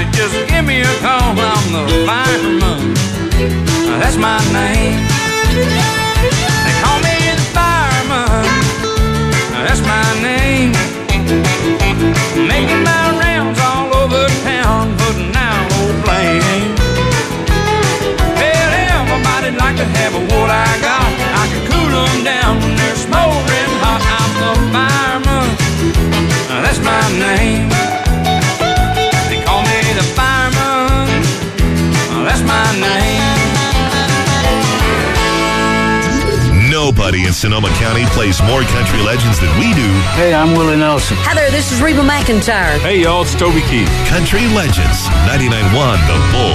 somebody just give me a call. I'm the fireman, that's my name. They call me the fireman, that's my name. Making my rounds all over town, putting out old flames. Well, everybody'd like to have what I got. I can cool them down when they're smoldering hot. I'm the fireman, that's my name. They call me the fireman, that's my name. Nobody in Sonoma County plays more country legends than we do. Hey, I'm Willie Nelson. Hi there, this is Reba McEntire. Hey, y'all, it's Toby Keith. Country Legends, 99.1 The Bull.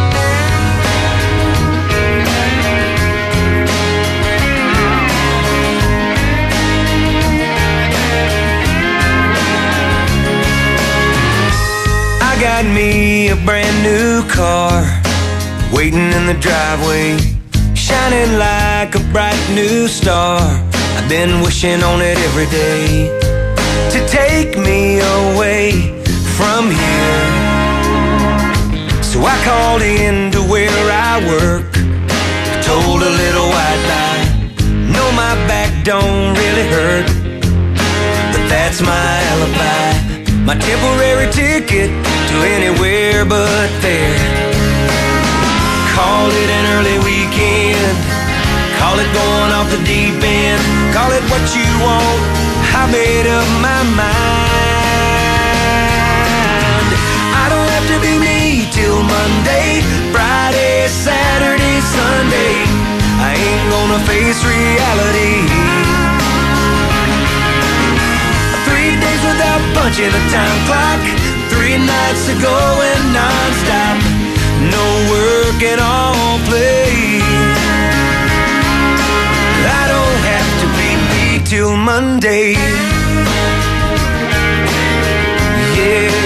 I got me a brand new car, waiting in the driveway, shining like a bright new star. I've been wishing on it every day to take me away from here. So I called in to where I work, told a little white lie. No, my back don't really hurt, but that's my alibi, my temporary ticket to anywhere but there. Call it an early weekend, call it going off the deep end, call it what you want, I made up my mind. I don't have to be me till Monday, Friday, Saturday, Sunday. I ain't gonna face reality. 3 days without punching a time clock, 3 nights of going non-stop, no work and all play. I don't have to be me till Monday. Yeah,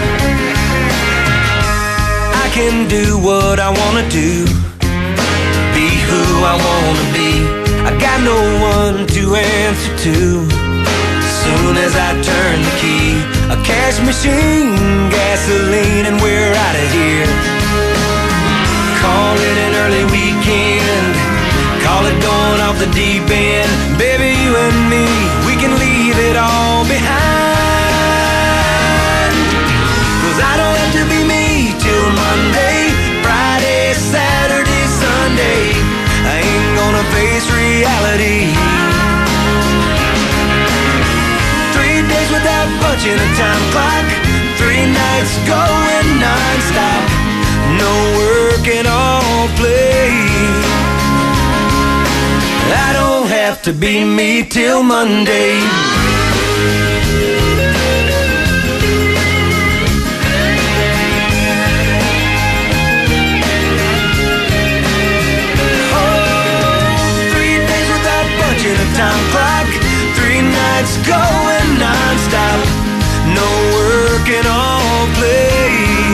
I can do what I wanna do, be who I wanna be. I got no one to answer to. Soon as I turn the key, a cash machine, gasoline, and we're out of here. Call it an early weekend, call it going off the deep end. Baby, you and me, we can leave it all behind. 'Cause I don't have to be me till Monday, Friday, Saturday, Sunday. I ain't gonna face reality. 3 days without punching a time clock, 3 nights going non-stop, no work and all play. I don't have to be me till Monday. Time clock, 3 nights going non-stop, no work and all play.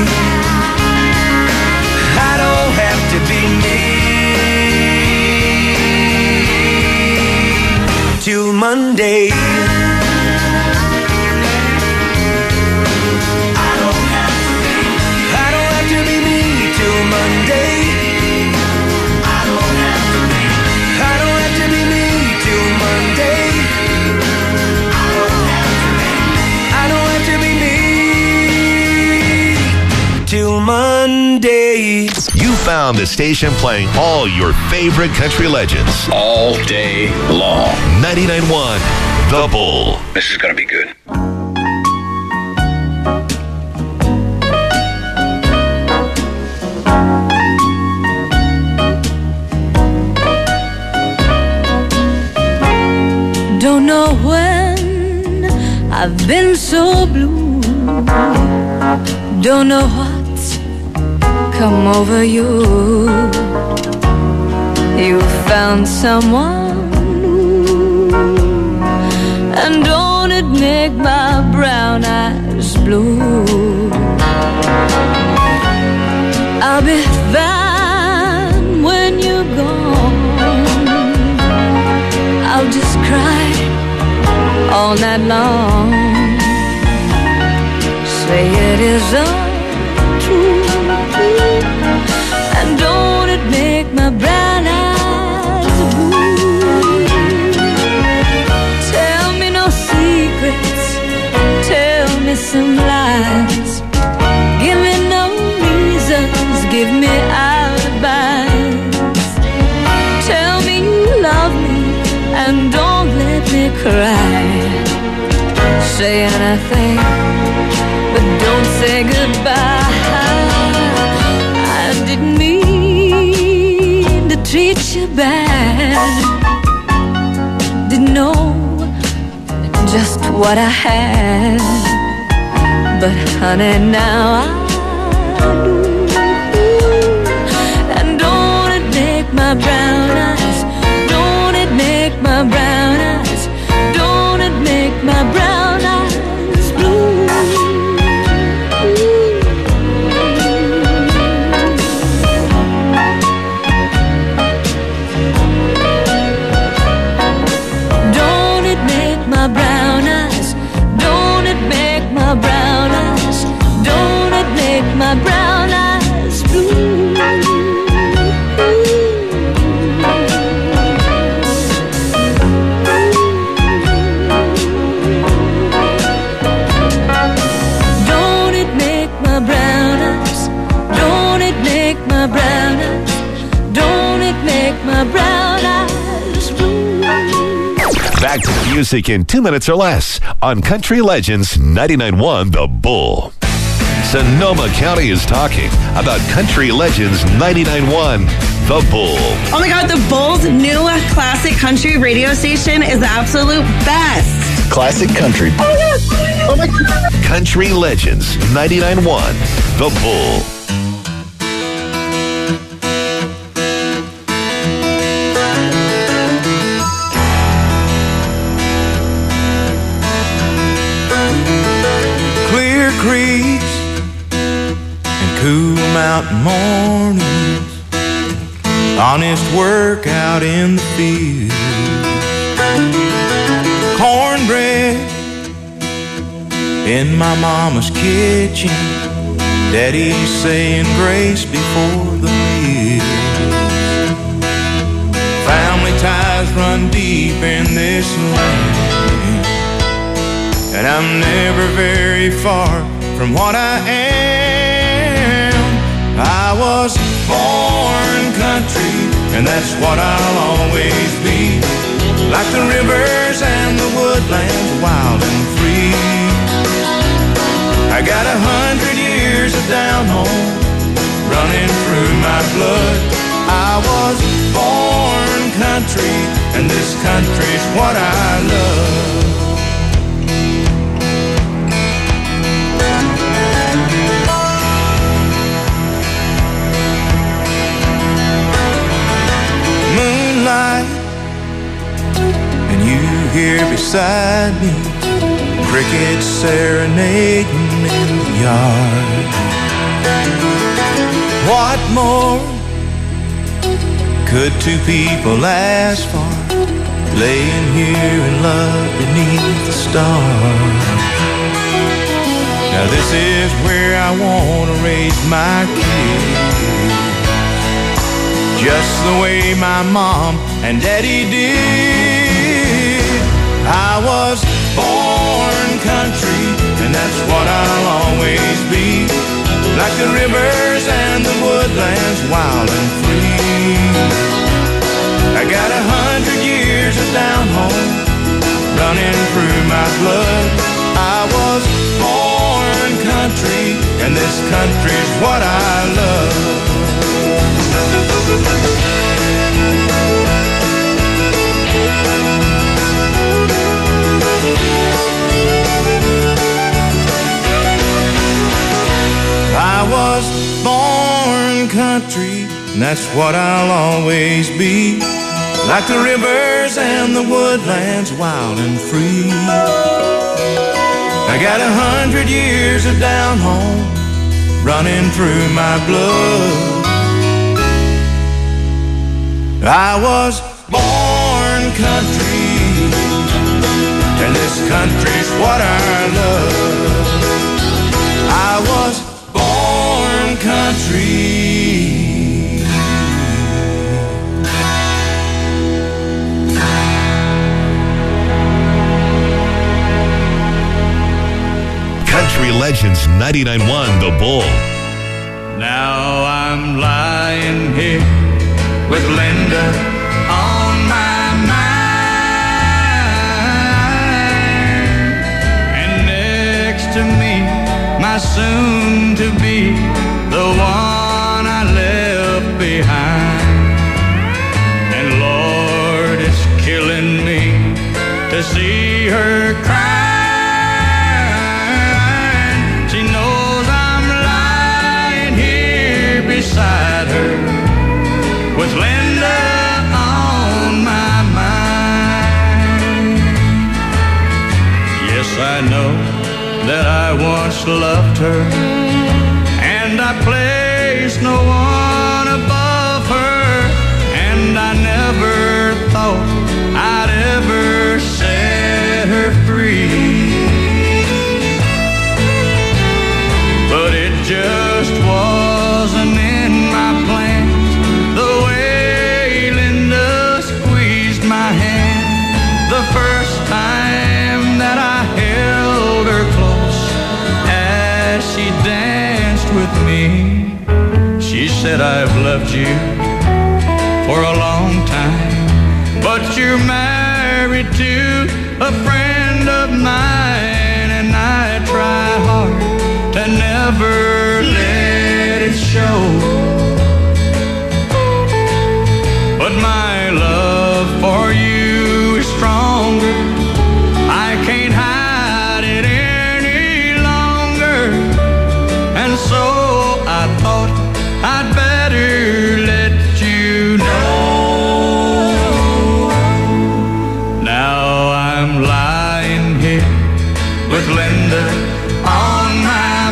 I don't have to be me till Monday. I don't have to be me till Monday. Monday. You found the station playing all your favorite country legends All day long. 99.1 The Bull. This is gonna be good. Don't know when I've been so blue. Don't know what's come over you. You found someone new, and don't it make my brown eyes blue? I'll be fine when you're gone. I'll just cry all night long. Say it isn't And don't it make my brown eyes blue? Tell me no secrets, tell me some lies. Give me no reasons, give me alibis. Tell me you love me and don't let me cry. Say anything, but don't say goodbye. I didn't mean to treat you bad. Didn't know just what I had. But honey, now I do. And don't it make my brown eyes, don't it make my brown eyes, don't it make my brown eyes blue? Don't it make my brown eyes, don't it make my brown eyes, don't it make my brown eyes blue? Don't it make my brown eyes, don't it make my brown eyes, don't it make my brown eyes blue? Back to the music in 2 minutes or less on Country Legends 99.1 The Bull. Sonoma County is talking about Country Legends 99.1 The Bull. Oh my God, The Bull's new classic country radio station is the absolute best. Classic country. Oh my God. Country Legends 99.1 The Bull. Clear creeks and cool mountain mornings, honest work out in the field, cornbread in my mama's kitchen, daddy saying grace before the meal. Family ties run deep in this land, and I'm never very far from what I am. I was born country, and that's what I'll always be. Like the rivers and the woodlands, wild and free. I got 100 years of down home running through my blood. I was born country, and this country's what I love. Moonlight, and you here beside me, crickets serenading in the yard. What more could two people ask for, laying here in love beneath the stars? Now this is where I want to raise my kids, just the way my mom and daddy did. I was born country, and that's what I'll always be. Like the rivers and the woodlands, wild and free. I got 100 years of down home running through my blood. I was born country, and this country's what I love. I was born country, and that's what I'll always be. Like the rivers and the woodlands, wild and free. I got 100 years of down home running through my blood. I was born country, and this country's what I love. I was born Legends 99.1 The Bull. Now I'm lying here with Linda on my mind, and next to me, my soon-to-be, the one I left behind. And Lord, it's killing me to see her crying. She knows I'm lying here beside her with Linda on my mind. Yes, I know that I once loved her, and I placed no one above her, and I never thought I'd ever set her free. But it just wasn't in my plans, the way Linda squeezed my hand the first time that I held her close as she danced with me. She said, I've loved you for a long time, but you're married to a friend of mine, and I try hard to never let it show. But my love for you is stronger. I can't hide it any longer, and so I thought I'd better let you know. Now I'm lying here with Linda on my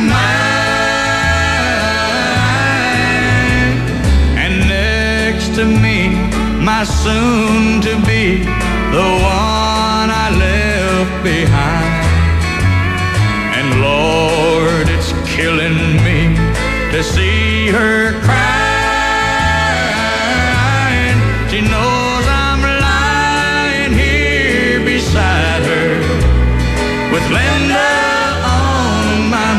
mind, and next to me, my soon-to-be, the one I left behind. And Lord, it's killing me to see her crying. She knows I'm lying here beside her with Linda on my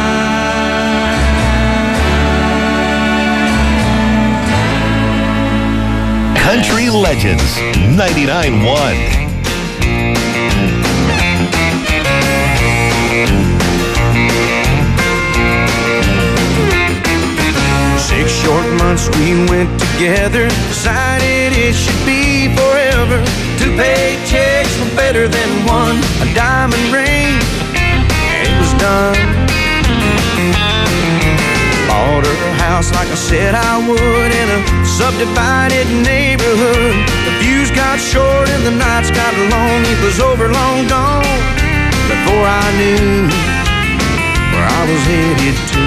mind. Country Legends 99.1. 6 short months we went together, decided it should be forever. 2 paychecks were better than one, a diamond ring, and it was done. Bought her a house like I said I would, in a subdivided neighborhood. The views got short and the nights got long. It was over, long gone, before I knew where I was headed to.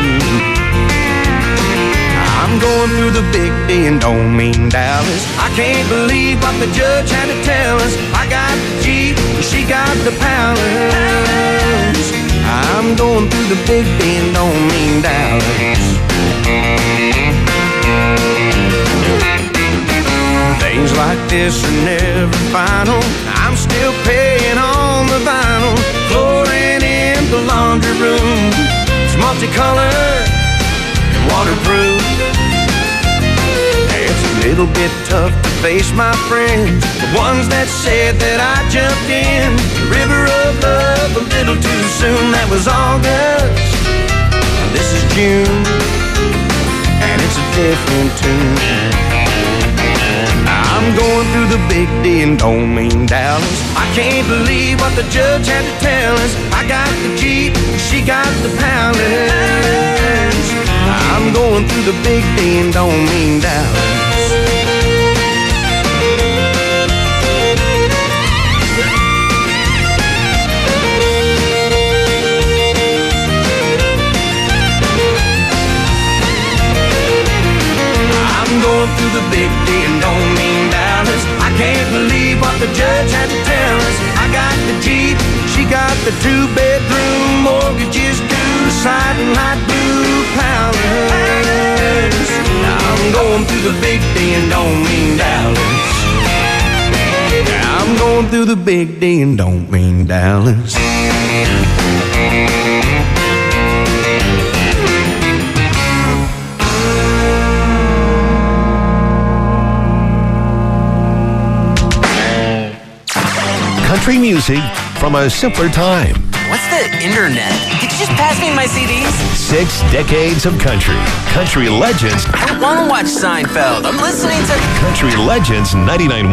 I'm going through the big D and don't mean Dallas. I can't believe what the judge had to tell us. I got the Jeep and she got the Palace. I'm going through the big D and don't mean Dallas. Things like this are never final. I'm still paying on the vinyl. Flooring in the laundry room, it's multicolored and waterproof. It's a little bit tough to face my friends, the ones that said that I jumped in the river of love a little too soon. That was August, and this is June, and it's a different tune. I'm going through the big D and don't mean Dallas. I can't believe what the judge had to tell us. I got the Jeep, she got the Palace. I'm going through the big D and don't mean Dallas. I'm going through the big D and don't mean Dallas. I can't believe what the judge had to tell us. I got the Jeep, she got the 2-bedroom, mortgages due, siding light blue Palace. I'm going through the big D and don't mean Dallas. I'm going through the big D and don't mean Dallas. country music from a simpler time. What's the internet? Did you just pass me my CDs? 6 decades of country. Country Legends. I don't want to watch Seinfeld. I'm listening to Country Legends 99.1.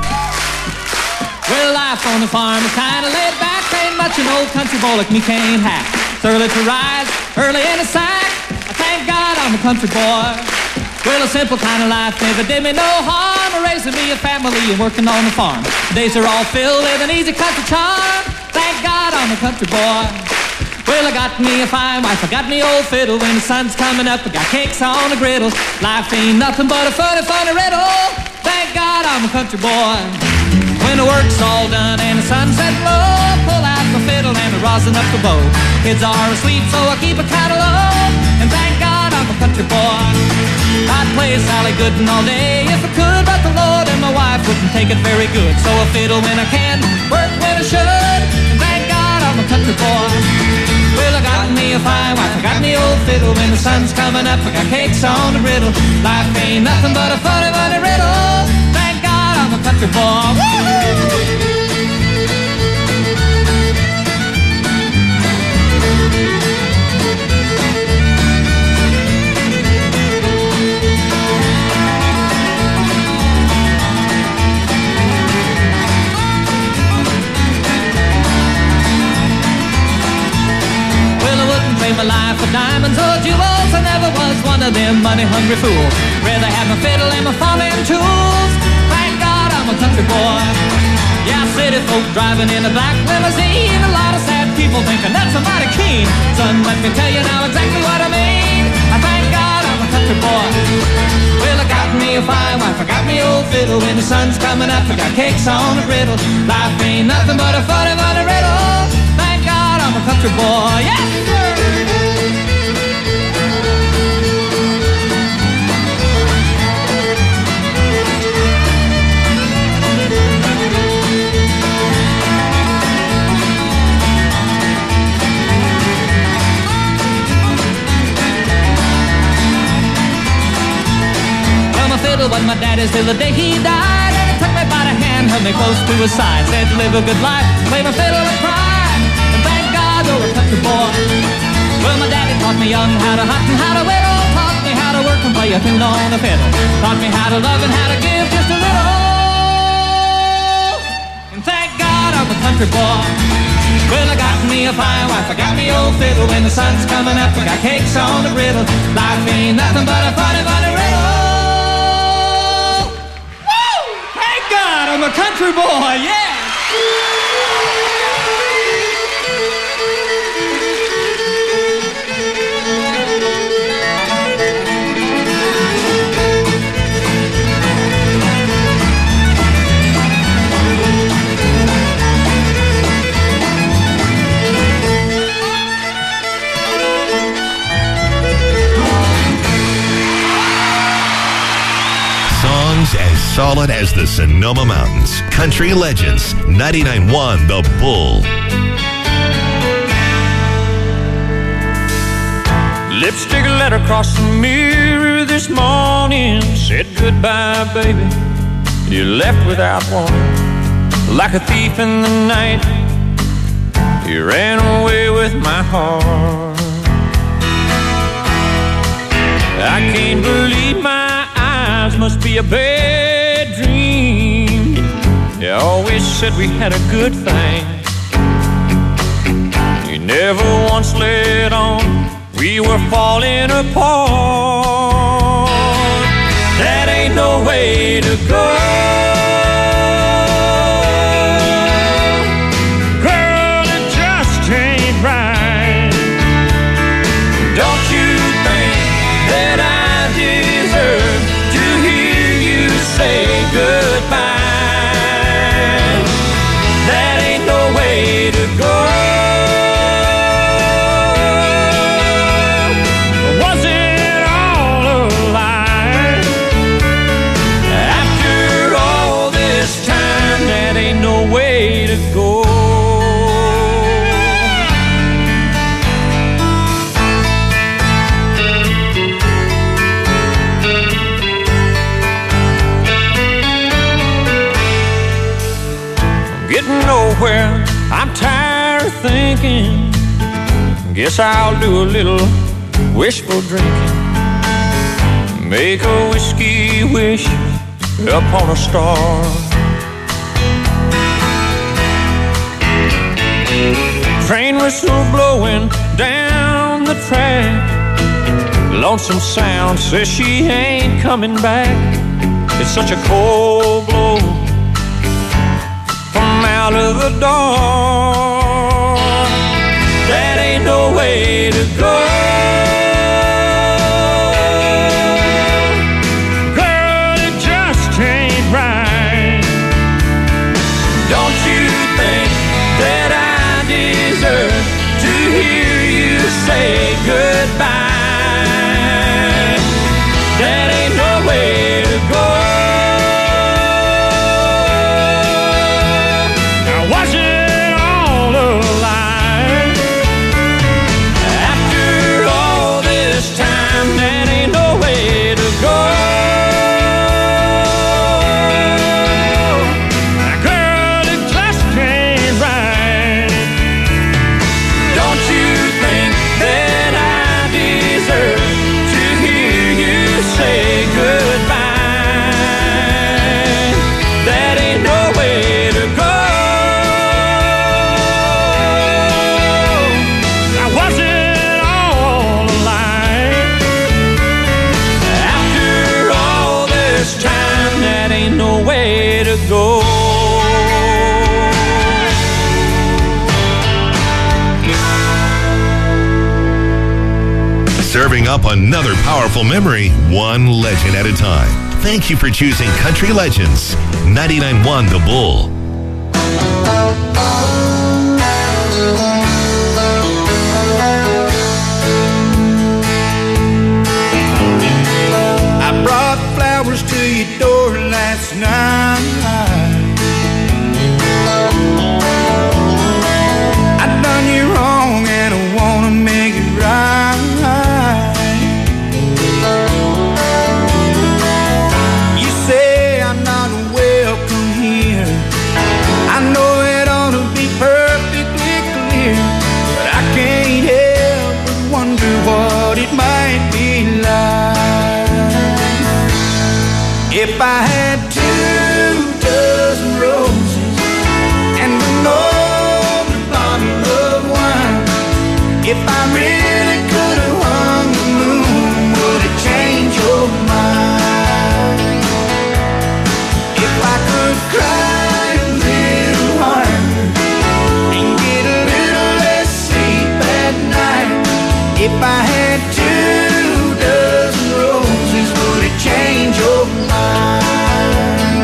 Well, life on the farm is kind of laid back. Ain't much an old country boy like me can't hack. It's early to rise, early in the sack. I thank God I'm a country boy. Well, a simple kind of life never did me no harm. Raising me a family and working on the farm. Days are all filled with an easy country charm. Thank God I'm a country boy. Well, I got me a fine wife, I got me old fiddle. When the sun's coming up, I got cakes on the griddle. Life ain't nothing but a funny, funny riddle. Thank God I'm a country boy. When the work's all done and the sunset low, pull out the fiddle and I rosin up the bow. Kids are asleep, so I keep it kind of low. And thank God I'm a country boy. I'd play Sally Gooden all day if I could, but the Lord and my wife wouldn't take it very good. So I fiddle when I can, work when I should. And thank God I'm a country boy. Well, I got me a fine wife, I got me old fiddle. When the sun's coming up, I got cakes on the griddle. Life ain't nothing but a funny, funny riddle. Thank God I'm a country boy. Woo-hoo! My life for diamonds or jewels. I never was one of them money-hungry fools. Rather have my fiddle and my farming tools. Thank God I'm a country boy. Yeah, city folk driving in a black limousine. A lot of sad people thinking that's a mighty keen. Son, let me tell you now exactly what I mean. I thank God I'm a country boy. Well, I got me a fine wife, I got me old fiddle. When the sun's coming up, I got cakes on the griddle. Life ain't nothing but a funny, funny riddle. Thank God I'm a country boy. Yes, sir! Fiddle was my daddy's till the day he died. And he took me by the hand, held me close to his side. Said to live a good life, play my fiddle and cry. And thank God you're a country boy. Well, my daddy taught me young how to hunt and how to whittle. Taught me how to work and play a tune on the fiddle. Taught me how to love and how to give just a little. And thank God I'm a country boy. Well, I got me a fine wife, I got me old fiddle. When the sun's coming up, I got cakes on the griddle. Life ain't nothing but a funny, funny riddle. I'm a country boy, yeah! As solid as the Sonoma Mountains. Country Legends 99.1 The Bull. Lipstick letter across the mirror this morning said goodbye, baby. You left without warning, like a thief in the night. You ran away with my heart. I can't believe my eyes must be a bad dream. You always said we had a good thing. You never once let on we were falling apart. That ain't no way to go. Girl, it just ain't right. Don't you think that I deserve to hear you say goodbye? That ain't no way to go. Was it all a lie? After thinking, guess I'll do a little wishful drinking. Make a whiskey wish upon a star. Train whistle blowing down the track. Lonesome Sound says she ain't coming back. It's such a cold blow from out of the dark. That ain't no way to go. Girl, it just ain't right. Don't you think that I deserve to hear you say goodbye? That ain't no way to go. Now was it all a lie? After all this time, that ain't no way to go. Now girl, it just ain't right. Don't you think that I deserve to hear you say goodbye? That ain't no way to go. Now was it all a lie? After all this time, that ain't no way to go. Serving up another powerful memory, one legend at a time. Thank you for choosing Country Legends 99.1 The Bull. I brought flowers to your door last night. I done you wrong and I wanna make it right. You say I'm not welcome here. I know it ought to be perfectly clear, but I can't help but wonder what it might be like if I had 2 dozen roses and an older bottle of wine. If I really could have hung the moon, would it change your mind? If I could cry a little harder and get a little less sleep at night. If I had 2 dozen roses, would it change your mind?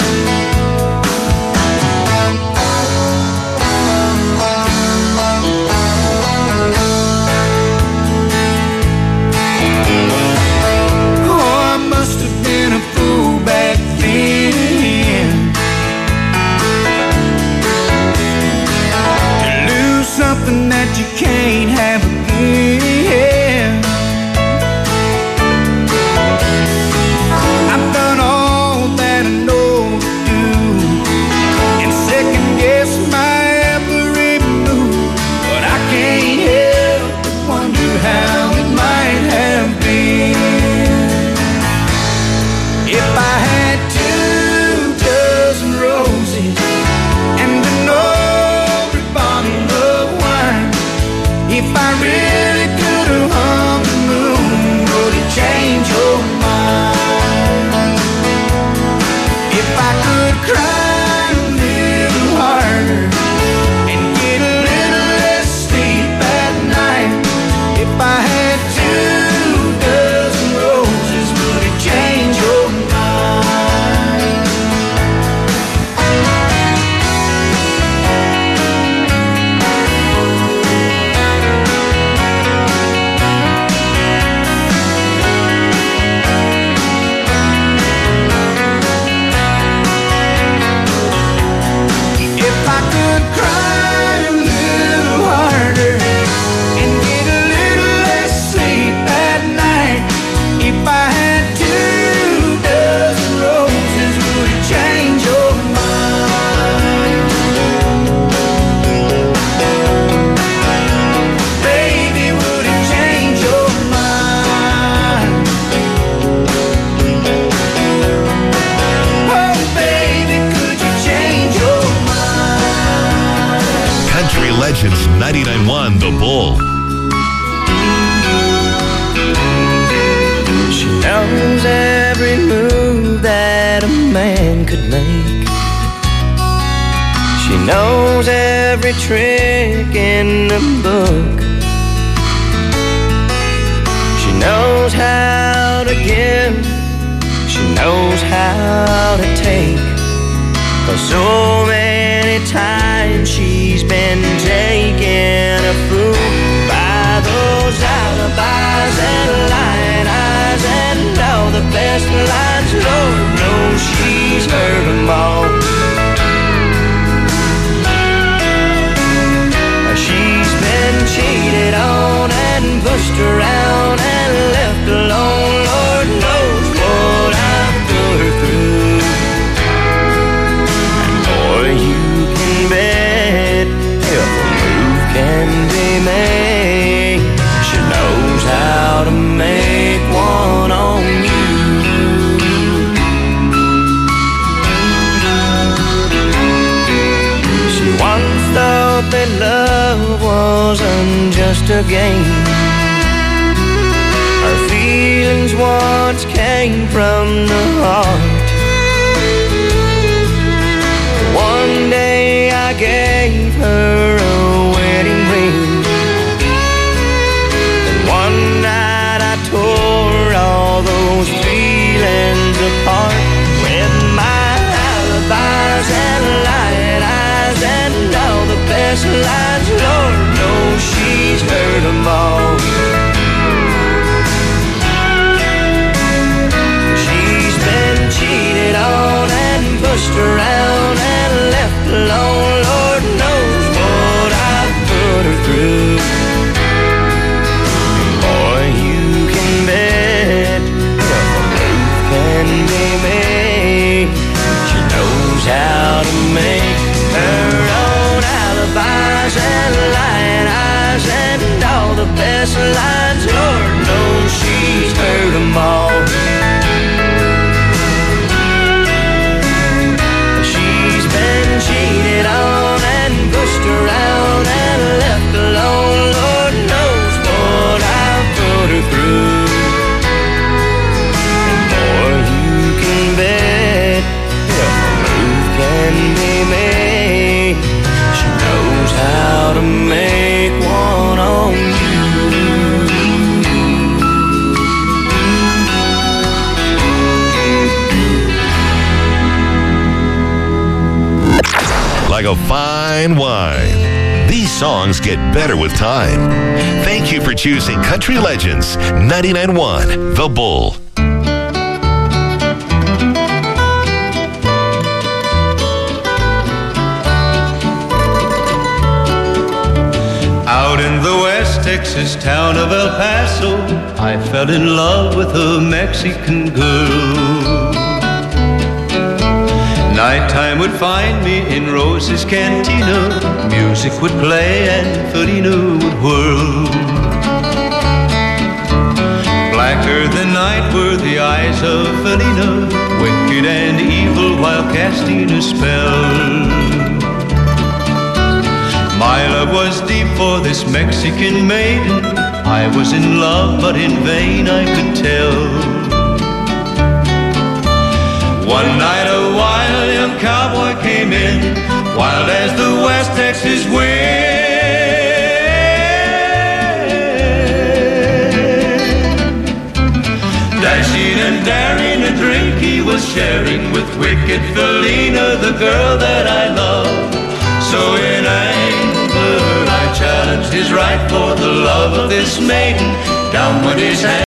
Oh, I must have been a fool back then to lose something that you can't have again. I've done all that I know to do and second guess my every move, but I can't help but wonder how it might have been if I had 2 dozen roses and an older bottle of wine. If I really could have hung the moon, would it change your mind? If I could cry a little harder and get a little less sleep at night. If I had 2 dozen roses, would it change your mind? man could make. She knows every trick in the book. She knows how to give, she knows how to take. 'Cause so many times she's been taken a fool by those alibis and lying eyes and all the best lines. Lord knows she's heard them all. She's been cheated on and pushed around and left alone. Lord knows what I've put her through. And boy, you can bet if a move can be made, she knows how to make one on you. She once thought that love wasn't just a game. Her feelings once came from the heart. One day I gave her a wedding ring, and one night I tore all those feelings apart with my alibis and lying eyes and all the best lines. Lord knows she's heard them all. She's been cheated on and pushed around and left alone. Lord knows what I've put her through. And boy, you can bet if a move can be made, she knows how to make her own alibis and lying eyes and all the best lines. Lord knows she's heard them all. She's been cheated on and pushed around and left alone. Lord knows what I've put her through. And boy, you can bet if a move can be made, she knows how to make one on you. Like a fine wine, these songs get better with time. Thank you for choosing Country Legends 99.1 The Bull. Out in the West Texas town of El Paso, I fell in love with a Mexican girl. Nighttime would find me in Rose's Cantina. Music would play and Felina would whirl. Blacker than night were the eyes of Felina, wicked and evil while casting a spell. My love was deep for this Mexican maiden. I was in love, but in vain I could tell. One night a wild young cowboy came in, wild as the West Texas wind. Dashing and daring, a drink he was sharing with wicked Felina, the girl that I love. So in anger I challenged his right for the love of this maiden. Down went his hand.